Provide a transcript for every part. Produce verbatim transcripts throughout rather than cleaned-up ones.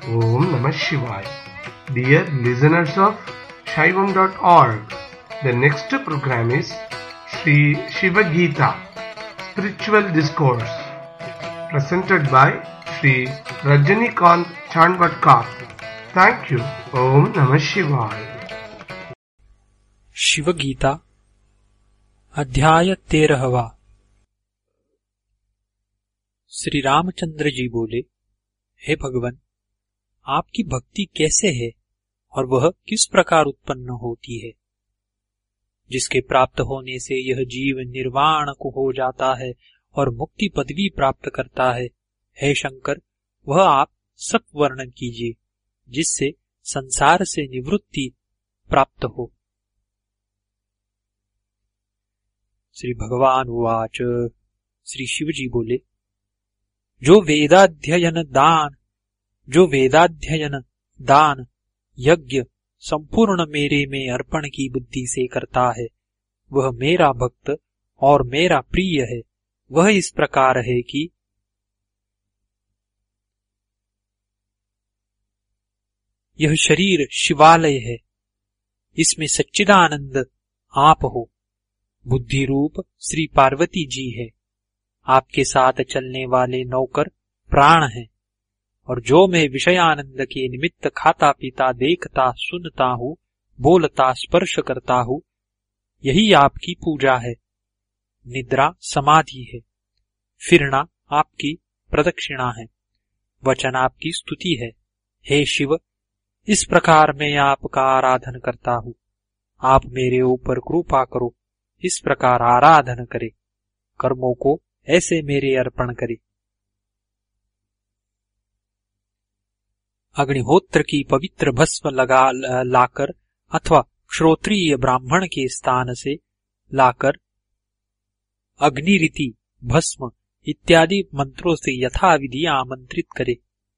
Om Namah Shivaya. Dear listeners of Shaivam dot org, the next program is Sri Shiva Gita, Spiritual Discourse, presented by Sri Rajanikanth Chandvatkar. Thank you. Om Namah Shivaya. Shiv Gita अध्याय तेरहवा। श्री रामचंद्र जी बोले, हे भगवान, आपकी भक्ति कैसे है और वह किस प्रकार उत्पन्न होती है? जिसके प्राप्त होने से यह जीव निर्वाण को हो जाता है और मुक्ति पदवी प्राप्त करता है। हे शंकर, वह आप सब वर्णन कीजिए जिससे संसार से निवृत्ति प्राप्त हो। श्री भगवान उवाच। श्री शिव जी बोले, जो वेदाध्ययन दान जो वेदाध्ययन दान यज्ञ संपूर्ण मेरे में अर्पण की बुद्धि से करता है, वह मेरा भक्त और मेरा प्रिय है। वह इस प्रकार है कि यह शरीर शिवालय है, इसमें सच्चिदानंद आप हो। बुद्धि रूप श्री पार्वती जी है, आपके साथ चलने वाले नौकर प्राण हैं, और जो मैं विषयानंद के निमित्त खाता पीता देखता सुनता हूँ, बोलता स्पर्श करता हूँ, यही आपकी पूजा है। निद्रा समाधि है, फिरना आपकी प्रदक्षिणा है, वचन आपकी स्तुति है। हे शिव, इस प्रकार मैं आपका आराधन करता हूँ। आप मेरे ऊपर कृपा करो, इस प्रकार आराधन करे, कर्मों को ऐसे मेरे अर्पण करे। अग्निहोत्र की पवित्र भस्म लगा लाकर अथवा श्रोत्रिय ब्राह्मण के स्थान से लाकर अग्निरीति भस्म इत्यादि मंत्रों से यथाविधि आमंत्रित करे।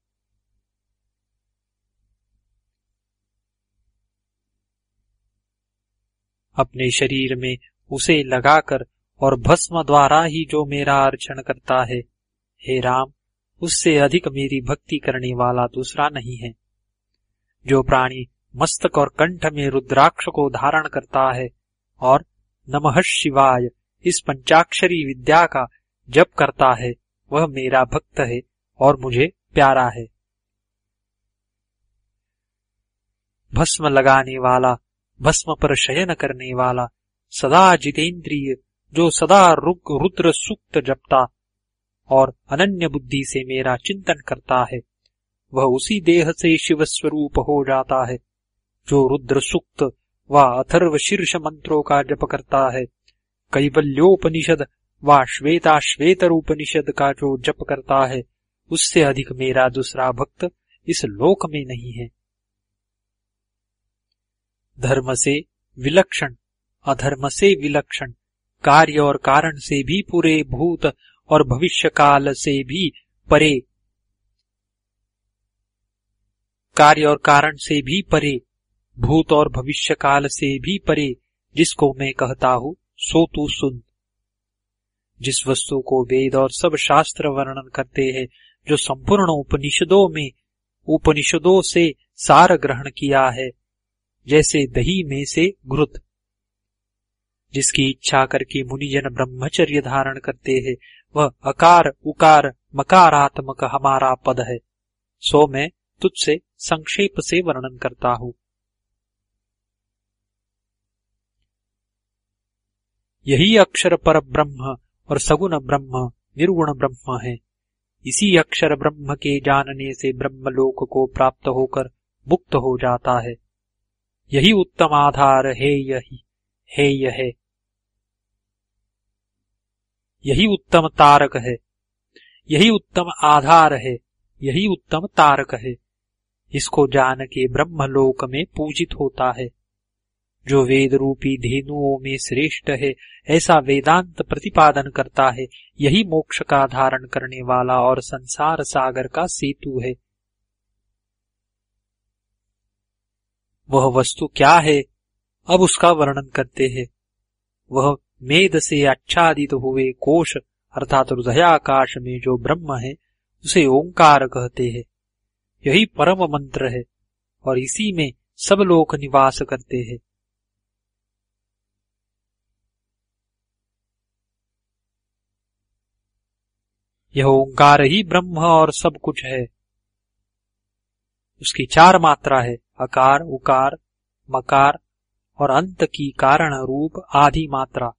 अपने शरीर में उसे लगाकर और भस्म द्वारा ही जो मेरा अर्चन करता है, हे राम, उससे अधिक मेरी भक्ति करने वाला दूसरा नहीं है। जो प्राणी मस्तक और कंठ में रुद्राक्ष को धारण करता है और नमः शिवाय इस पंचाक्षरी विद्या का जप करता है, वह मेरा भक्त है और मुझे प्यारा है। भस्म लगाने वाला, भस्म पर शयन करने वाला, सदा जितेंद्रिय, जो सदा रुद्र सूक्त जपता और अनन्य बुद्धि से मेरा चिंतन करता है, वह उसी देह से शिव स्वरूप हो जाता है। जो रुद्र सूक्त व अथर्व शीर्ष मंत्रों का जप करता है, कैवल्योपनिषद व श्वेताश्वेतर उपनिषद का जो जप करता है, उससे अधिक मेरा दूसरा भक्त इस लोक में नहीं है। धर्म से विलक्षण, अधर्म से विलक्षण, कार्य और कारण से भी पूरे, भूत और भविष्य काल से भी परे, कार्य और कारण से भी परे, भूत और भविष्य काल से भी परे, जिसको मैं कहता हूँ सो तू सुन। जिस वस्तु को वेद और सब शास्त्र वर्णन करते हैं, जो संपूर्ण उपनिषदों में उपनिषदों से सार ग्रहण किया है, जैसे दही में से घृत, जिसकी इच्छा करके मुनिजन ब्रह्मचर्य धारण करते हैं, वह अकार उकार मकारात्मक हमारा पद है। सो मैं तुझसे संक्षेप से वर्णन करता हूँ। यही अक्षर पर ब्रह्म और सगुण ब्रह्म निर्गुण ब्रह्म है। इसी अक्षर ब्रह्म के जानने से ब्रह्मलोक को प्राप्त होकर मुक्त हो जाता है। यही उत्तम आधार है, यही है यह है, यही उत्तम तारक है, यही उत्तम आधार है, यही उत्तम तारक है। इसको जान के ब्रह्मलोक में पूजित होता है। जो वेद रूपी धेनुओं में श्रेष्ठ है, ऐसा वेदांत प्रतिपादन करता है, यही मोक्ष का धारण करने वाला और संसार सागर का सेतु है। वह वस्तु क्या है, अब उसका वर्णन करते हैं। वह मेद से आच्छादित हुए कोश अर्थात हृदयाकाश में जो ब्रह्म है, उसे ओंकार कहते हैं। यही परम मंत्र है और इसी में सब लोग निवास करते हैं। यह ओंकार ही ब्रह्म और सब कुछ है। उसकी चार मात्रा है, अकार, उकार, मकार और अंत की कारण रूप आदि मात्रा।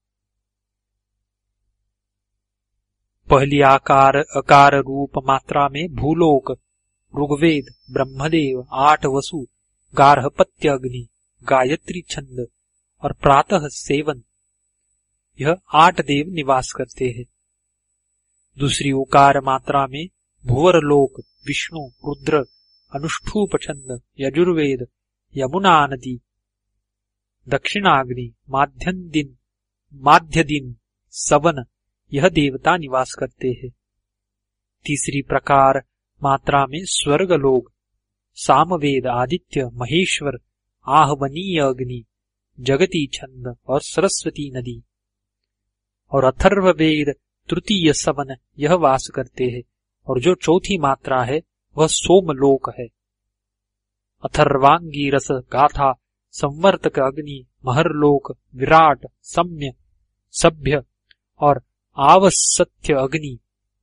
पहली आकार अकार रूप मात्रा में भूलोक, ऋग्वेद, ब्रह्मदेव, आठ वसु, गार्हपत्य अग्नि, गायत्री छंद और प्रातः सेवन, यह आठ देव निवास करते हैं। दूसरी उकार मात्रा में भुवरलोक, विष्णु, रुद्र, अनुष्ठूप छंद, यजुर्वेद, यमुना नदी, दक्षिणाग्नि, माध्यम दिन, माध्य दिन, सवन, यह देवता निवास करते हैं। तीसरी प्रकार मात्रा में स्वर्ग लोक, सामवेद, आदित्य, महेश्वर, आहवनीय अग्नि, जगती छंद और सरस्वती नदी और अथर्ववेद तृतीय सवन, यह वास करते हैं। और जो चौथी मात्रा है वह सोमलोक है। अथर्वांगी रस गाथा, संवर्तक अग्नि, महरलोक, विराट, सम्य, सभ्य और आवसत्य अग्नि,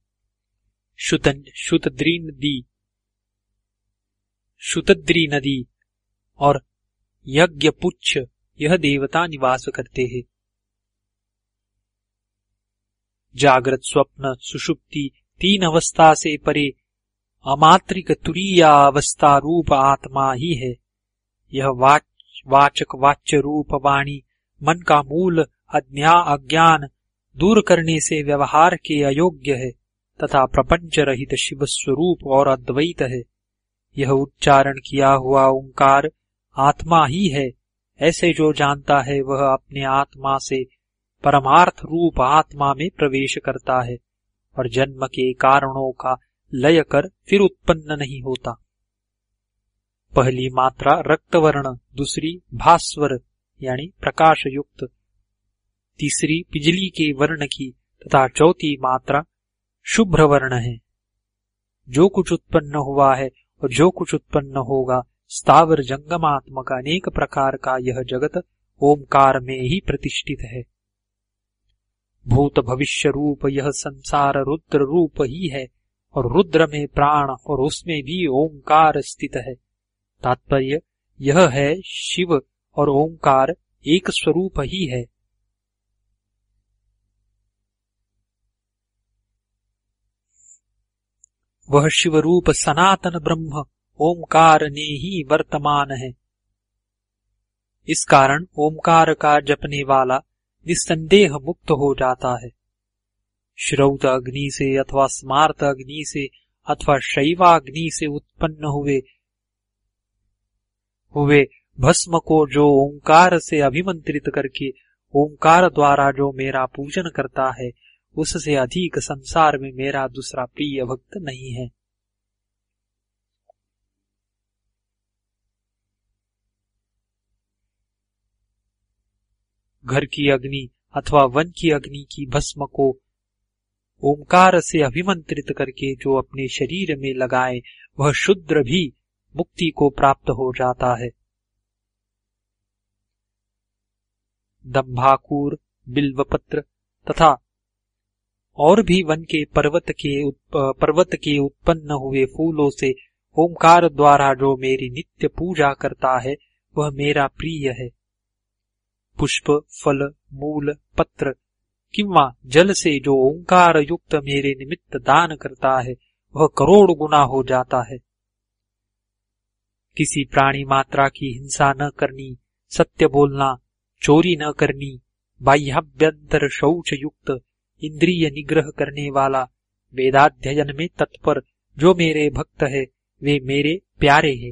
शुतद्री नदी, शुतद्री नदी और यज्ञपुच्छ, यह देवता निवास करते हैं। जागृत, स्वप्न, सुषुप्ति तीन अवस्था से परे अमात्रिक तुरीय अवस्था रूप आत्मा ही है। यह वाच, वाचक वाच्य रूप वाणी मन का मूल अज्ञा अज्ञान दूर करने से व्यवहार के अयोग्य है तथा प्रपंच रहित शिव स्वरूप और अद्वैत है। यह उच्चारण किया हुआ ओंकार आत्मा ही है। ऐसे जो जानता है वह अपने आत्मा से परमार्थ रूप आत्मा में प्रवेश करता है और जन्म के कारणों का लय कर फिर उत्पन्न नहीं होता। पहली मात्रा रक्तवर्ण, दूसरी भास्वर यानी प्रकाश युक्त, तीसरी बिजली के वर्ण की तथा चौथी मात्रा शुभ्र वर्ण है। जो कुछ उत्पन्न हुआ है और जो कुछ उत्पन्न होगा स्थावर जंगमात्मक अनेक प्रकार का यह जगत ओमकार में ही प्रतिष्ठित है। भूत भविष्य रूप यह संसार रुद्र रूप ही है और रुद्र में प्राण और उसमें भी ओंकार स्थित है। तात्पर्य यह है शिव और ओंकार एक स्वरूप ही है। वह शिव रूप सनातन ब्रह्म ओमकार ने ही वर्तमान है। इस कारण ओमकार का जपने वाला निस्संदेह मुक्त हो जाता है। श्रौत अग्नि से अथवा स्मार्त अग्नि से अथवा शैवाग्नि से उत्पन्न हुए हुए भस्म को जो ओंकार से अभिमंत्रित करके ओंकार द्वारा जो मेरा पूजन करता है उससे अधिक संसार में मेरा दूसरा प्रिय भक्त नहीं है। घर की अग्नि अथवा वन की अग्नि की भस्म को ओंकार से अभिमंत्रित करके जो अपने शरीर में लगाए वह शूद्र भी मुक्ति को प्राप्त हो जाता है। दंभाकूर, बिल्वपत्र तथा और भी वन के पर्वत के पर्वत के उत्पन्न हुए फूलों से ओंकार द्वारा जो मेरी नित्य पूजा करता है वह मेरा प्रिय है। पुष्प, फल, मूल, पत्र किंवा जल से जो ओंकार युक्त मेरे निमित्त दान करता है वह करोड़ गुना हो जाता है। किसी प्राणी मात्रा की हिंसा न करनी, सत्य बोलना, चोरी न करनी, बाह्याभ्यंतर शौच युक्त, इंद्रिय निग्रह करने वाला, वेदाध्ययन में तत्पर जो मेरे भक्त है वे मेरे प्यारे हैं।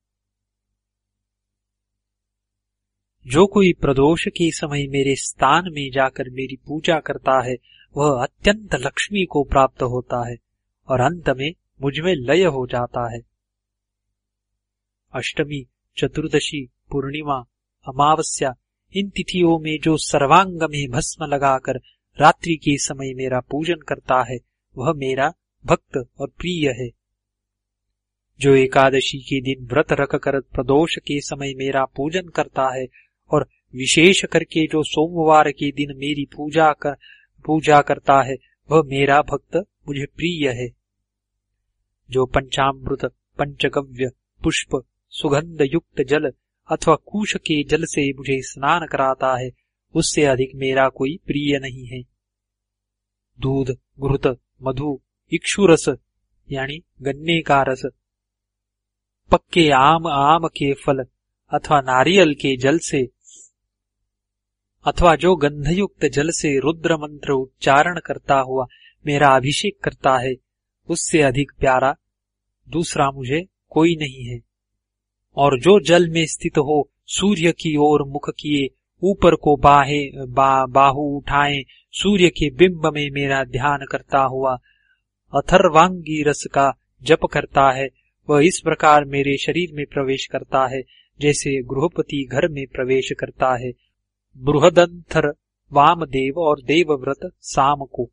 जो कोई प्रदोष के समय मेरे स्थान में जाकर मेरी पूजा करता है वह अत्यंत लक्ष्मी को प्राप्त होता है और अंत में मुझमें लय हो जाता है। अष्टमी, चतुर्दशी, पूर्णिमा, अमावस्या इन तिथियों में जो सर्वांग में भस्म लगाकर रात्रि के समय मेरा पूजन करता है वह मेरा भक्त और प्रिय है। जो एकादशी के दिन व्रत रख कर प्रदोष के समय मेरा पूजन करता है और विशेष करके जो सोमवार के दिन मेरी पूजा कर पूजा करता है वह मेरा भक्त मुझे प्रिय है। जो पंचामृत, पंचगव्य, पुष्प, सुगंध युक्त जल अथवा कुश के जल से मुझे स्नान कराता है उससे अधिक मेरा कोई प्रिय नहीं है। दूध, घृत, मधु, इक्षुरस यानी गन्ने का रस, पक्के आम, आम के फल अथवा नारियल के जल से अथवा जो गंधयुक्त जल से रुद्र मंत्र उच्चारण करता हुआ मेरा अभिषेक करता है उससे अधिक प्यारा दूसरा मुझे कोई नहीं है। और जो जल में स्थित हो, सूर्य की ओर मुख किए, ऊपर को बाहे बा, बाहु उठाए, सूर्य के बिंब में मेरा ध्यान करता हुआ अथर्वांगी रस का जप करता है वह इस प्रकार मेरे शरीर में प्रवेश करता है जैसे गृहपति घर में प्रवेश करता है। बृहदंथर, वामदेव और देवव्रत साम को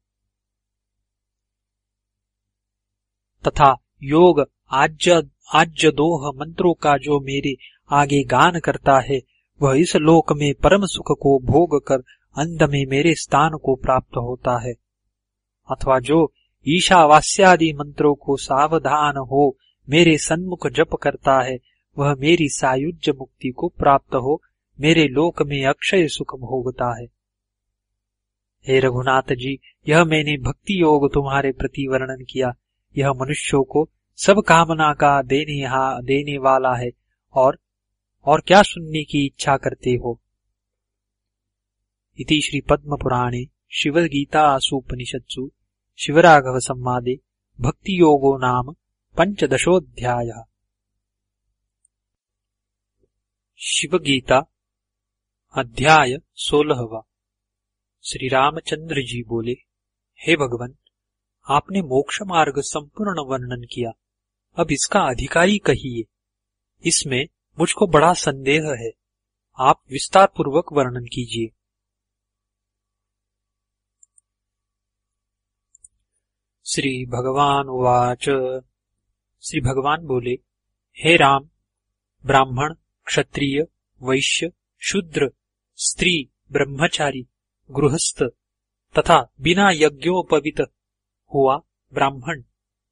तथा योग आज्य आज्यदोह मंत्रों का जो मेरे आगे गान करता है वह इस लोक में परम सुख को भोग कर अंत में मेरे स्थान को प्राप्त होता है। अथवा जो ईशावास्यादि मंत्रों को सावधान हो मेरे सन्मुख जप करता है वह मेरी सायुज्य मुक्ति को प्राप्त हो मेरे लोक में अक्षय सुख भोगता है। हे रघुनाथ जी, यह मैंने भक्ति योग तुम्हारे प्रति वर्णन किया। यह मनुष्यों को सब कामना का देने हा देने वाला है और और क्या सुनने की इच्छा करते हो। इति श्री पद्म पुराणे शिव गीता सूपनिषत्सु शिवराघव संवादे भक्ति योगो नाम पंचदशोऽध्यायः। शिव गीता अध्याय सोलहवा। श्री रामचंद्र जी बोले, हे भगवान, आपने मोक्ष मार्ग संपूर्ण वर्णन किया, अब इसका अधिकारी कहिए। इसमें मुझको बड़ा संदेह है, आप विस्तार पूर्वक वर्णन कीजिए। श्री भगवान उवाच। श्री भगवान बोले, हे राम, ब्राह्मण, क्षत्रिय, वैश्य, शूद्र, स्त्री, ब्रह्मचारी, गृहस्थ तथा बिना यज्ञोपवीत हुआ ब्राह्मण,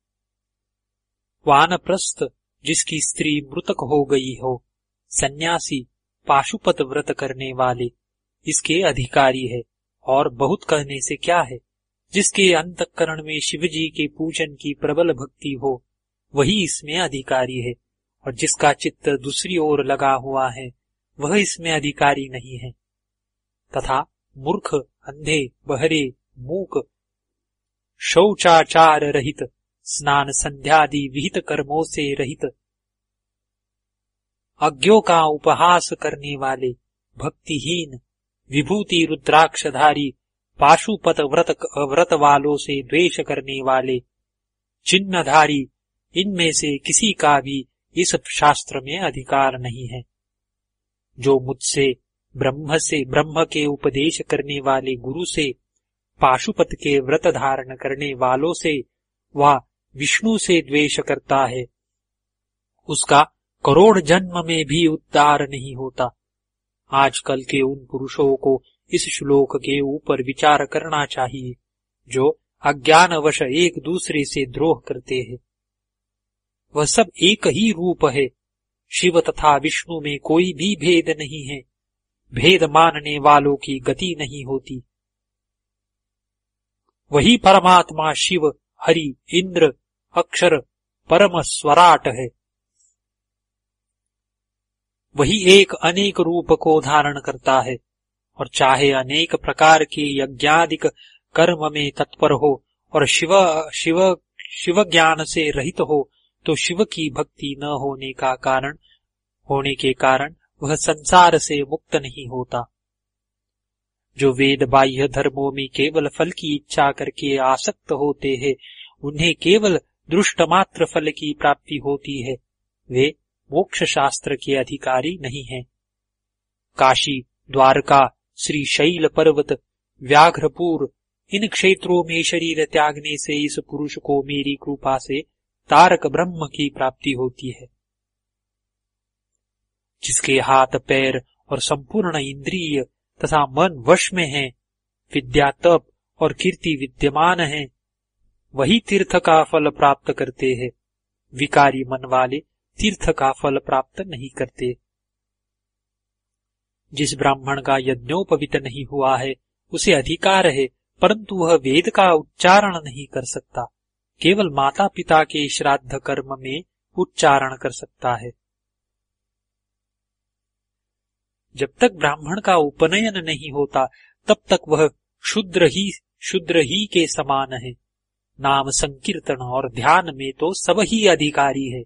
वानप्रस्थ जिसकी स्त्री मृतक हो गई हो, सन्यासी, पाशुपत व्रत करने वाले इसके अधिकारी है। और बहुत कहने से क्या है, जिसके अंतःकरण में शिवजी के पूजन की प्रबल भक्ति हो वही इसमें अधिकारी है, और जिसका चित्त दूसरी ओर लगा हुआ है वह इसमें अधिकारी नहीं है। तथा मूर्ख, अंधे, बहरे, मूक, शौचाचार रहित, स्नान संध्यादि विहित कर्मों से रहित, अज्ञों का उपहास करने वाले, भक्तिहीन, विभूति रुद्राक्षधारी, पाशुपत व्रत व्रत वालों से द्वेष करने वाले, चिन्हधारी, इनमें से किसी का भी इस शास्त्र में अधिकार नहीं है। जो मुझसे, ब्रह्म से, ब्रह्म के उपदेश करने वाले गुरु से, पाशुपत के व्रत धारण करने वालों से व विष्णु से द्वेष करता है, उसका करोड़ जन्म में भी उद्धार नहीं होता। आजकल के उन पुरुषों को इस श्लोक के ऊपर विचार करना चाहिए जो अज्ञानवश एक दूसरे से द्रोह करते हैं। वह सब एक ही रूप है। शिव तथा विष्णु में कोई भी भेद नहीं है। भेद मानने वालों की गति नहीं होती। वही परमात्मा शिव, हरि, इंद्र, अक्षर, परम स्वराट है। वही एक अनेक रूप को धारण करता है, और चाहे अनेक प्रकार के यज्ञादिक कर्म में तत्पर हो और शिव शिव शिव ज्ञान से रहित हो, तो शिव की भक्ति न होने का कारण होने के कारण वह संसार से मुक्त नहीं होता। जो वेद बाह्य धर्मों में केवल फल की इच्छा करके आसक्त होते हैं, उन्हें केवल दृष्ट मात्र फल की प्राप्ति होती है, वे मोक्ष शास्त्र के अधिकारी नहीं हैं। काशी, द्वारका, श्री शैल पर्वत, व्याघ्रपुर इन क्षेत्रों में शरीर त्यागने से इस पुरुष को मेरी कृपा से तारक ब्रह्म की प्राप्ति होती है। जिसके हाथ पैर और संपूर्ण इंद्रिय तथा मन वश में है, विद्या तप और कीर्ति विद्यमान है, वही तीर्थ का फल प्राप्त करते हैं। विकारी मन वाले तीर्थ का फल प्राप्त नहीं करते। जिस ब्राह्मण का यज्ञोपवीत नहीं हुआ है उसे अधिकार है, परंतु वह वेद का उच्चारण नहीं कर सकता, केवल माता पिता के श्राद्ध कर्म में उच्चारण कर सकता है। जब तक ब्राह्मण का उपनयन नहीं होता तब तक वह शूद्र ही शूद्र ही के समान है। नाम संकीर्तन और ध्यान में तो सब ही अधिकारी है।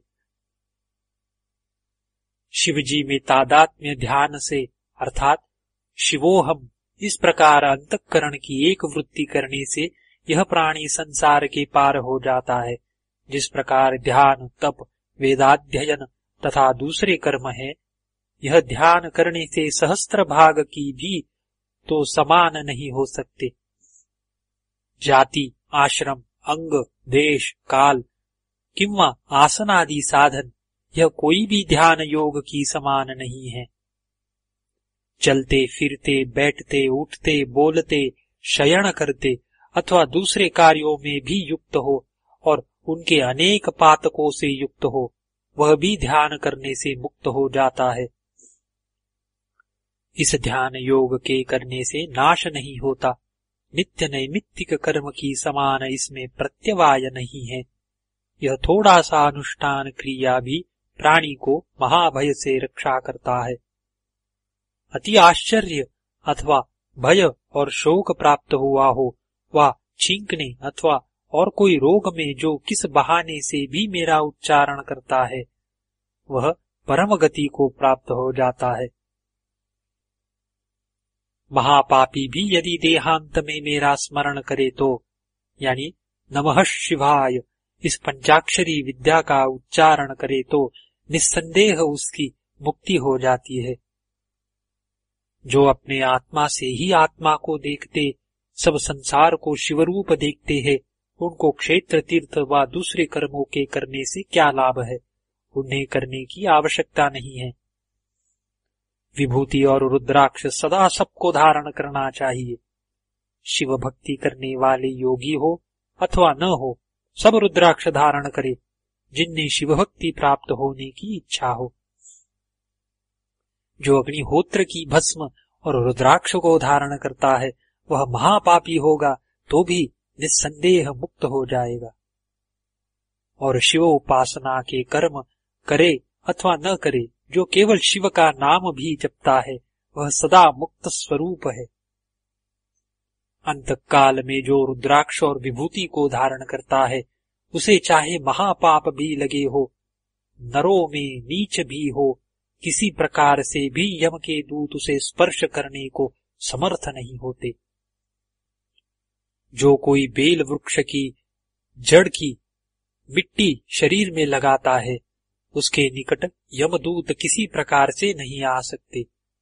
शिवजी में तादात्म्य ध्यान से अर्थात शिवोहम इस प्रकार अंतःकरण की एक वृत्ति करने से यह प्राणी संसार के पार हो जाता है। जिस प्रकार ध्यान तप वेदाध्ययन तथा दूसरे कर्म है, यह ध्यान करने से सहस्त्र भाग की भी तो समान नहीं हो सकते। जाति आश्रम अंग देश काल किंवा आसन आदि साधन यह कोई भी ध्यान योग की समान नहीं है। चलते फिरते बैठते उठते बोलते शयन करते अथवा दूसरे कार्यों में भी युक्त हो और उनके अनेक पातकों से युक्त हो, वह भी ध्यान करने से मुक्त हो जाता है। इस ध्यान योग के करने से नाश नहीं होता। नित्य नैमित्तिक कर्म की समान इसमें प्रत्यवाय नहीं है। यह थोड़ा सा अनुष्ठान क्रिया भी प्राणी को महाभय से रक्षा करता है। अति आश्चर्य अथवा भय और शोक प्राप्त हुआ हो, वा छींकने अथवा और कोई रोग में जो किस बहाने से भी मेरा उच्चारण करता है, वह परम गति को प्राप्त हो जाता है। महापापी भी यदि देहांत में मेरा स्मरण करे तो, यानी नमः शिवाय इस पंचाक्षरी विद्या का उच्चारण करे तो निस्संदेह उसकी मुक्ति हो जाती है। जो अपने आत्मा से ही आत्मा को देखते, सब संसार को शिवरूप देखते हैं, उनको क्षेत्र तीर्थ व दूसरे कर्मों के करने से क्या लाभ है, उन्हें करने की आवश्यकता नहीं है। विभूति और रुद्राक्ष सदा सबको धारण करना चाहिए। शिव भक्ति करने वाले योगी हो अथवा न हो, सब रुद्राक्ष धारण करे जिनने शिव भक्ति प्राप्त होने की इच्छा हो। जो अग्निहोत्र की भस्म और रुद्राक्ष को धारण करता है, वह महापापी होगा तो भी निस्संदेह मुक्त हो जाएगा। और शिव उपासना के कर्म करे अथवा न करे, जो केवल शिव का नाम भी जपता है, वह सदा मुक्त स्वरूप है। अंतकाल में जो रुद्राक्ष और विभूति को धारण करता है, उसे चाहे महापाप भी लगे हो, नरों में नीच भी हो, किसी प्रकार से भी यम के दूत उसे स्पर्श करने को समर्थ नहीं होते। जो कोई बेल वृक्ष की जड़ की मिट्टी शरीर में लगाता है, उसके निकट यमदूत किसी प्रकार से नहीं आ सकते।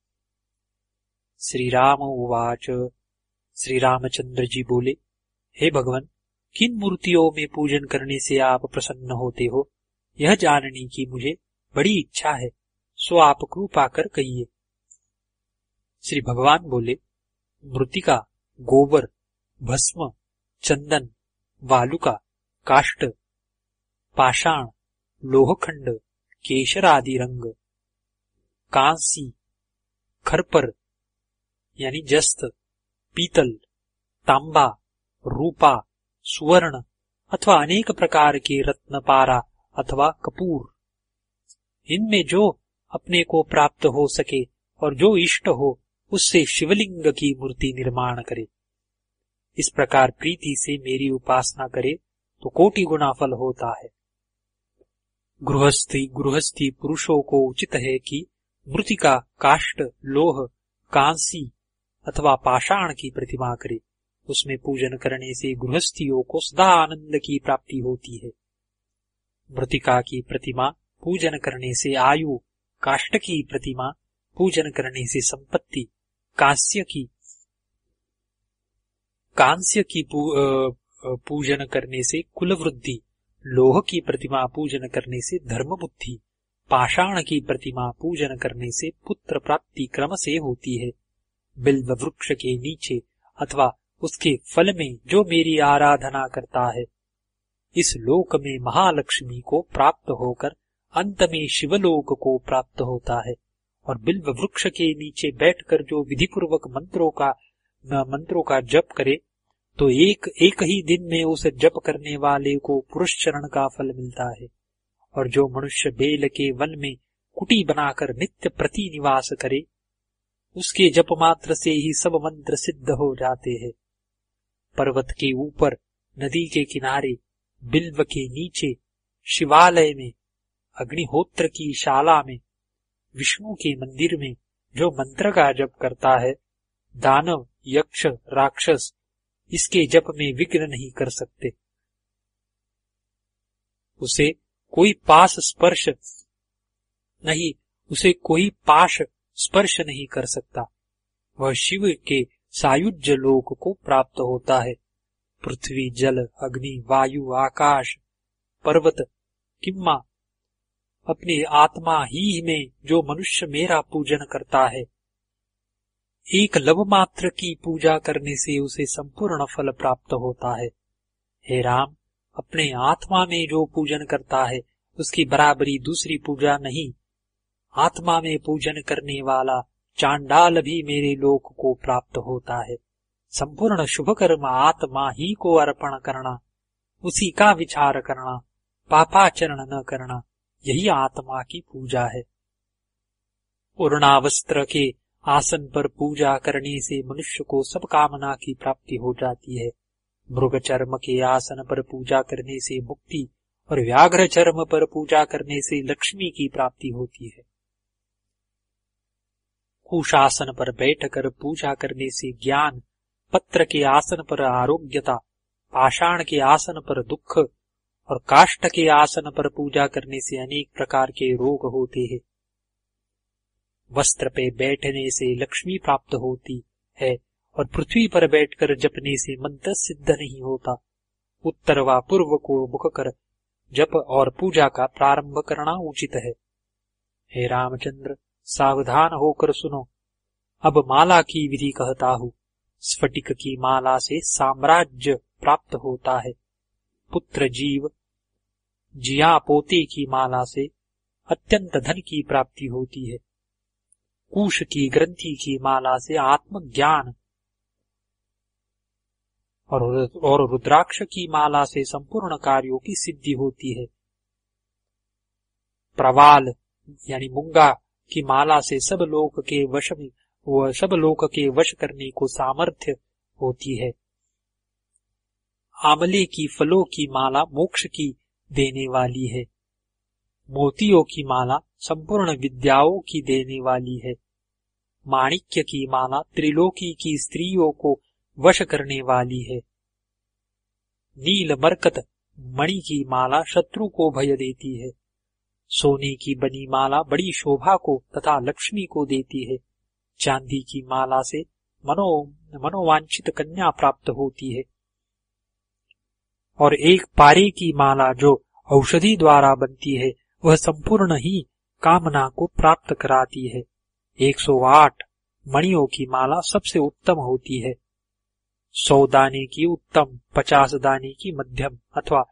श्री राम उवाच। श्री रामचंद्र जी बोले, हे भगवान, किन मूर्तियों में पूजन करने से आप प्रसन्न होते हो, यह जानने की मुझे बड़ी इच्छा है, सो आप कृपा कर कहिए। श्री भगवान बोले, मृतिका, गोबर, भस्म, चंदन, वालुका, काष्ठ, पाषाण, लोहखंड, केशर आदि रंग, कांसी, खरपर यानी जस्त, पीतल, तांबा, रूपा, सुवर्ण अथवा अनेक प्रकार के रत्नपारा अथवा कपूर, इनमें जो अपने को प्राप्त हो सके और जो इष्ट हो, उससे शिवलिंग की मूर्ति निर्माण करे। इस प्रकार प्रीति से मेरी उपासना करे तो कोटि गुना फल होता है। गृहस्थी गृहस्थी पुरुषों को उचित है कि मृतिका, काष्ठ, लोह, कांसी अथवा पाषाण की प्रतिमा करे। उसमें पूजन करने से गृहस्थियों को सदा आनंद की प्राप्ति होती है। मृतिका की प्रतिमा पूजन करने से आयु, काष्ठ की प्रतिमा पूजन करने से संपत्ति, कांस्य की कांस्य की पू, पूजन करने से कुल वृद्धि, लोह की प्रतिमा पूजन करने से धर्म बुद्धि, पाषाण की प्रतिमा पूजन करने से पुत्र प्राप्ति क्रम से होती है। बिल्व वृक्ष के नीचे अथवा उसके फल में जो मेरी आराधना करता है, इस लोक में महालक्ष्मी को प्राप्त होकर अंत में शिवलोक को प्राप्त होता है। और बिल्व वृक्ष के नीचे बैठकर जो विधिपूर्वक मंत्रों का मंत्रों का जप करे, तो एक एक ही दिन में उस जप करने वाले को पुरुष चरण का फल मिलता है। और जो मनुष्य बेल के वन में कुटी बनाकर नित्य प्रति निवास करे, उसके जप मात्र से ही सब मंत्र सिद्ध हो जाते हैं। पर्वत के ऊपर, नदी के किनारे, बिल्व के नीचे, शिवालय में, अग्निहोत्र की शाला में, विष्णु के मंदिर में जो मंत्र का जप करता है, दानव, यक्ष, राक्षस इसके जप में विघ्न नहीं कर सकते। उसे कोई पास स्पर्श नहीं उसे कोई पाश स्पर्श नहीं कर सकता। वह शिव के सायुज्य लोक को प्राप्त होता है। पृथ्वी, जल, अग्नि, वायु, आकाश, पर्वत, किम्मा अपने आत्मा ही में जो मनुष्य मेरा पूजन करता है, एक लव मात्र की पूजा करने से उसे संपूर्ण फल प्राप्त होता है। हे राम, अपने आत्मा में जो पूजन करता है उसकी बराबरी दूसरी पूजा नहीं। आत्मा में पूजन करने वाला चांडाल भी मेरे लोक को प्राप्त होता है। संपूर्ण शुभ कर्म आत्मा ही को अर्पण करना, उसी का विचार करना, पापाचरण न करना, यही आत्मा की पूजा है। पूर्णावस्त्र के आसन पर पूजा करने से मनुष्य को सब कामना की प्राप्ति हो जाती है। मृग चर्म के आसन पर पूजा करने से मुक्ति और व्याघ्र चर्म पर पूजा करने से लक्ष्मी की प्राप्ति होती है। कुशासन पर बैठकर पूजा करने से ज्ञान, पत्र के आसन पर आरोग्यता, पाषाण के आसन पर दुख और काष्ठ के आसन पर पूजा करने से अनेक प्रकार के रोग होते हैं। वस्त्र पे बैठने से लक्ष्मी प्राप्त होती है और पृथ्वी पर बैठकर जपने से मंत्र सिद्ध नहीं होता। उत्तर व पूर्व को मुख कर जप और पूजा का प्रारंभ करना उचित है। हे रामचंद्र, सावधान होकर सुनो। अब माला की विधि कहता हूँ। स्फटिक की माला से साम्राज्य प्राप्त होता है। पुत्र, जीव, जिया पोते की माला से अत्यंत धन की प्राप्ति होती है। कुश की ग्रंथि की माला से आत्मज्ञान और, और रुद्राक्ष की माला से संपूर्ण कार्यों की सिद्धि होती है। प्रवाल यानी मूंगा की माला से सब लोक के वश में वह सब लोक के वश करने को सामर्थ्य होती है। आमले की फलों की माला मोक्ष की देने वाली है। मोतियों की माला संपूर्ण विद्याओं की देने वाली है। माणिक्य की माला त्रिलोकी की स्त्रियों को वश करने वाली है। नील मरकत मणि की माला शत्रु को भय देती है। सोने की बनी माला बड़ी शोभा को तथा लक्ष्मी को देती है। चांदी की माला से मनो मनोवांछित कन्या प्राप्त होती है। और एक पारे की माला जो औषधि द्वारा बनती है, वह संपूर्ण ही कामना को प्राप्त कराती है। एक सौ आठ मणियों की माला सबसे उत्तम होती है। सौ दाने की उत्तम, पचास दाने की मध्यम अथवा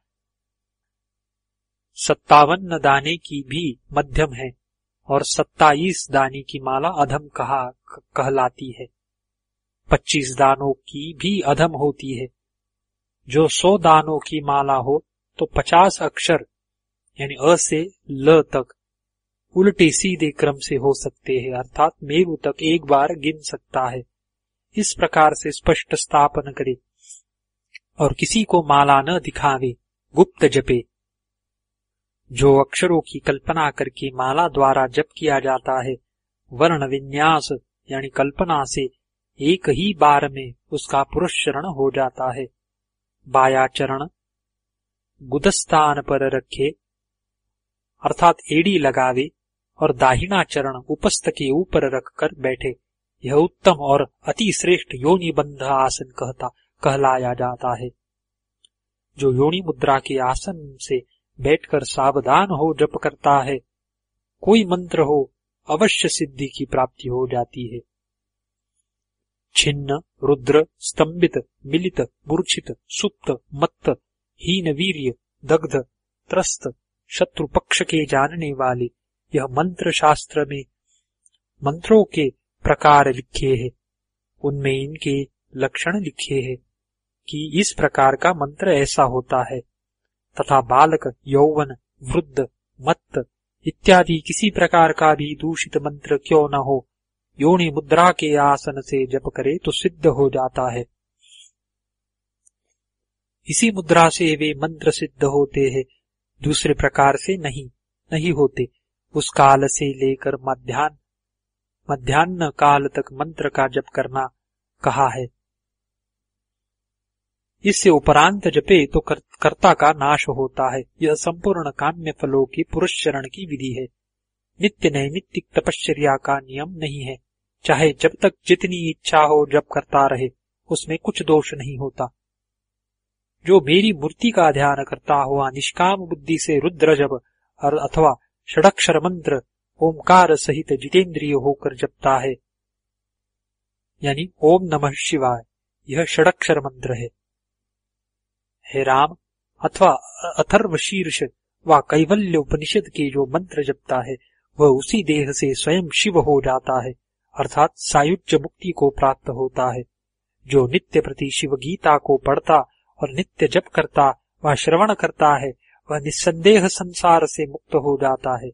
सत्तावन दाने की भी मध्यम है और सत्ताईस दाने की माला अधम कहा कहलाती है। पच्चीस दानों की भी अधम होती है। जो सौ दानों की माला हो तो पचास अक्षर यानी अ से ल तक उल्टे सीधे क्रम से हो सकते हैं, अर्थात मेरु तक एक बार गिन सकता है। इस प्रकार से स्पष्ट स्थापन करे और किसी को माला न दिखावे, गुप्त जपे। जो अक्षरों की कल्पना करके माला द्वारा जप किया जाता है, वर्ण विन्यास यानी कल्पना से एक ही बार में उसका पुरुष चरण हो जाता है। बाया चरण गुदस्थान पर रखे अर्थात एड़ी लगावे और दाहिना चरण उपस्थ के ऊपर रखकर बैठे। यह उत्तम और अति श्रेष्ठ योनिबंध आसन कहता कहलाया जाता है। जो योनि मुद्रा के आसन से बैठकर सावधान हो जप करता है, कोई मंत्र हो, अवश्य सिद्धि की प्राप्ति हो जाती है। छिन्न, रुद्र, स्तंभित, मिलित, मूर्छित, सुप्त, मत्त, हीन वीर्य, दग्ध, त्रस्त, शत्रु पक्ष के जानने वाले, यह मंत्र शास्त्र में मंत्रों के प्रकार लिखे हैं। उनमें इनके लक्षण लिखे हैं कि इस प्रकार का मंत्र ऐसा होता है, तथा बालक, यौवन, वृद्ध, मत्त इत्यादि किसी प्रकार का भी दूषित मंत्र क्यों न हो, योनि मुद्रा के आसन से जप करे तो सिद्ध हो जाता है। इसी मुद्रा से वे मंत्र सिद्ध होते हैं, दूसरे प्रकार से नहीं नहीं होते। उस काल से लेकर मध्याह्न मध्याह्न काल तक मंत्र का जप करना कहा है। इससे उपरांत जपे तो कर, कर्ता का नाश होता है। यह संपूर्ण काम्य फलों की पुरस्चरण की विधि है। नित्य नैमित्तिक तपश्चर्या का नियम नहीं है। चाहे जब तक जितनी इच्छा हो जप करता रहे, उसमें कुछ दोष नहीं होता। जो मेरी मूर्ति का ध्यान करता हुआ निष्काम बुद्धि से रुद्र जप अथवा षडक्षर मंत्र ओमकार सहित जितेंद्रिय होकर जपता है, यानी ओम नमः शिवाय, यह षडक्षर मंत्र है। हे राम, अथवा अथर्व शीर्ष व कैवल्य उपनिषद के जो मंत्र जपता है, वह उसी देह से स्वयं शिव हो जाता है, अर्थात सायुज्य मुक्ति को प्राप्त होता है। जो नित्य प्रति शिव गीता को पढ़ता और नित्य जप करता व श्रवण करता है, वह निस्संदेह संसार से मुक्त हो जाता है।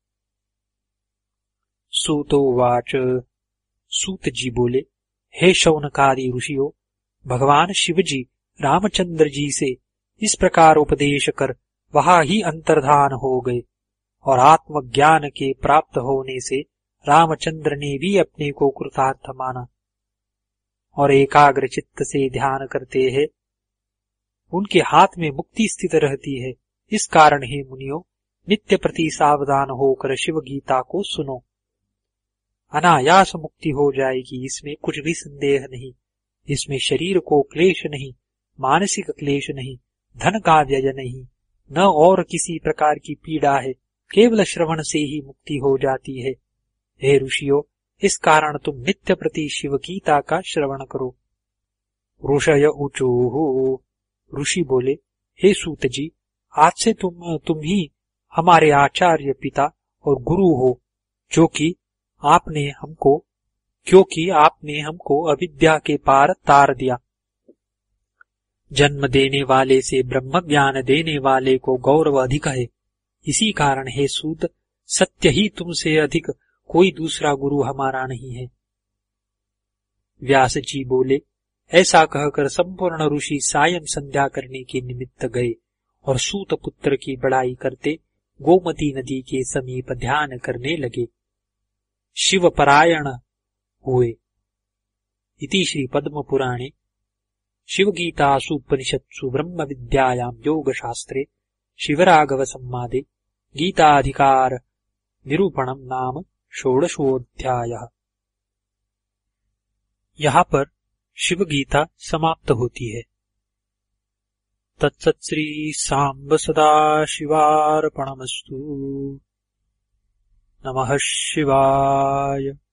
सूतोवाच, सूत जी बोले, हे शौनकादि ऋषियों, भगवान शिव जी रामचंद्र जी से इस प्रकार उपदेश कर वहां ही अंतर्धान हो गए, और आत्मज्ञान के प्राप्त होने से रामचंद्र ने भी अपने को कृतार्थ माना और एकाग्र चित्त से ध्यान करते हैं। उनके हाथ में मुक्ति स्थित रहती है। इस कारण हे मुनियों, नित्य प्रति सावधान होकर शिव गीता को सुनो। अनायास मुक्ति हो जाएगी, इसमें कुछ भी संदेह नहीं। इसमें शरीर को क्लेश नहीं, मानसिक क्लेश नहीं, धन का व्यय नहीं, न और किसी प्रकार की पीड़ा है। केवल श्रवण से ही मुक्ति हो जाती है। हे ऋषियों, इस कारण तुम नित्य प्रति शिव गीता का श्रवण करो। ऋषय ऊचुः, ऋषि बोले, हे सूत जी, आज से तुम तुम ही हमारे आचार्य पिता और गुरु हो, जो कि आपने हमको क्योंकि आपने हमको अविद्या के पार तार दिया। जन्म देने वाले से ब्रह्म ज्ञान देने वाले को गौरव अधिक है। इसी कारण हे सूत, सत्य ही तुमसे अधिक कोई दूसरा गुरु हमारा नहीं है। व्यास जी बोले, ऐसा कहकर संपूर्ण ऋषि सायं संध्या करने के निमित्त गए और सूत पुत्र की बड़ाई करते गोमती नदी के समीप ध्यान करने लगे। शिव परायण हुए। इति श्री पद्म पुराणे शिव गीतासु उपनिषत्सु ब्रह्म विद्यायां योग शास्त्रे शिवराघव संवादे गीताधिकार निरूपणम नाम षोडशोऽध्यायः। यहाँ पर शिव गीता समाप्त होती है। तत्सत् श्री सांब सदा शिवार्पणमस्तु। नमः शिवाय।